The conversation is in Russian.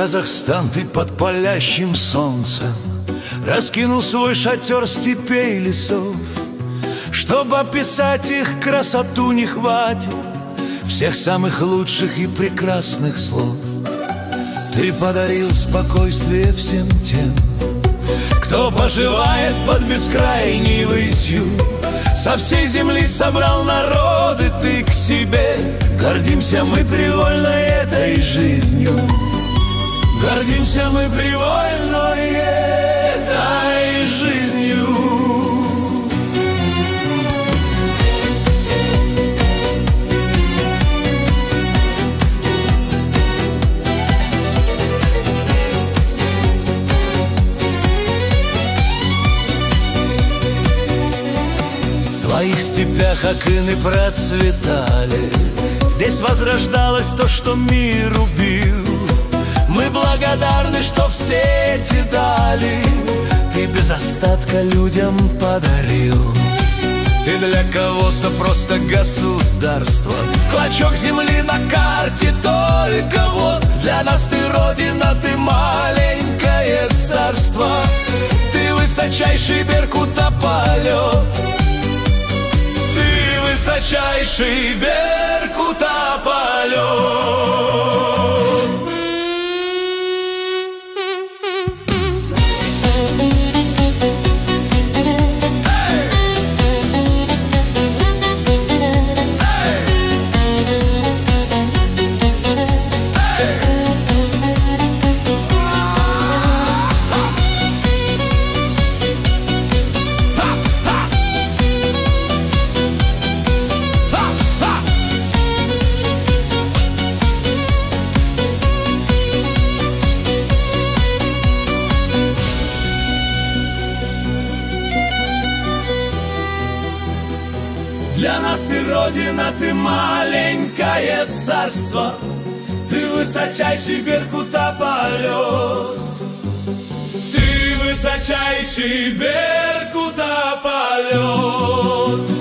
Казахстан, ты под палящим солнцем раскинул свой шатер степей и лесов. Чтобы описать их красоту, не хватит всех самых лучших и прекрасных слов. Ты подарил спокойствие всем тем, кто поживает под бескрайней высью. Со всей земли собрал народы ты к себе. Гордимся мы привольной этой жизнью. Гордимся мы привольной этой жизнью. В твоих степях акыны процветали. Здесь возрождалось то, что мир убил. Мы благодарны, что все эти дали ты без остатка людям подарил. Ты для кого-то просто государство, клочок земли на карте, только вот для нас ты родина, ты маленькое царство. Ты высочайший беркутополет. Ты высочайший беркутополет. Для нас ты родина, ты маленькое царство. Ты высочайший беркутополет. Ты высочайший беркутополет.